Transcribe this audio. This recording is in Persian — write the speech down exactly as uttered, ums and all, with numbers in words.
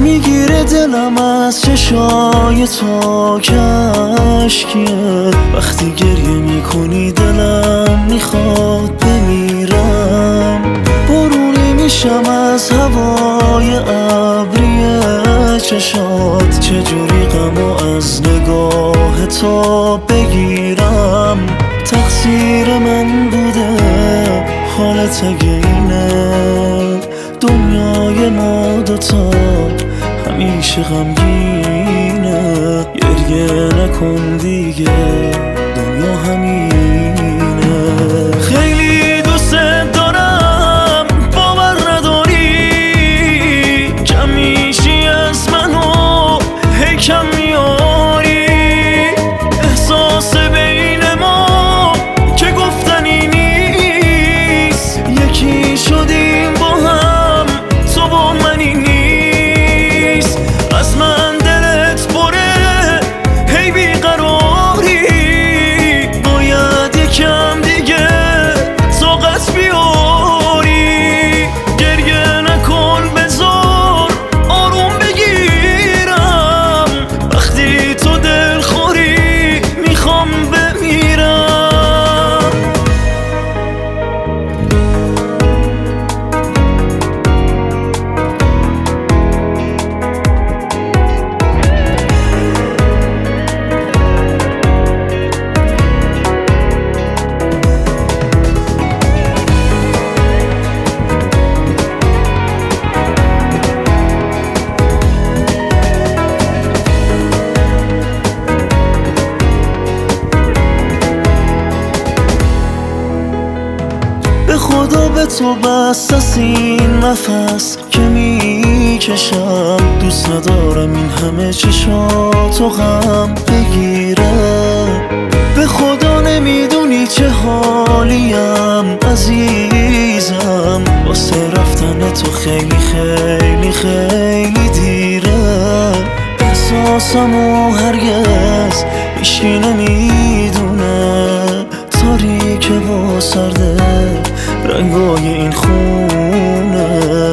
میگیره دلم از چشای تو کشکیه. وقتی گریه میکنی دلم میخواد بمیرم. بارونی میشم از هوای ابری چشات، چجوری غمو از نگاه تو بگیرم. تقصیر من بوده حالت اگه اینه، دنیای ما دوتا همیشه غمگینه. گریه نکن دیگه، دنیا همینه. خیلی دوست دارم باور نداری، کم میشی از منو هی کم میاری. احساس بین ما که گفتنی نیست، یکی شدیم با هم تو با منی نیست. از من دلت پره هی بیقراری، باید یکم دیگه طاقت بیاری. گریه نکن بذار آروم بگیرم، وقتی تو دل خوری میخوام بمیرم. به خدا به تو بس از این نفس که میکشم، دوست ندارم این همه چشاتو غم بگیره. به خدا نمیدونی چه حالیم عزیزم، واسه رفتن تو خیلی خیلی خیلی دیره. احساسمو هرگز هیچکی نمیدونه، تاریکه و سرده رنگای این خونه.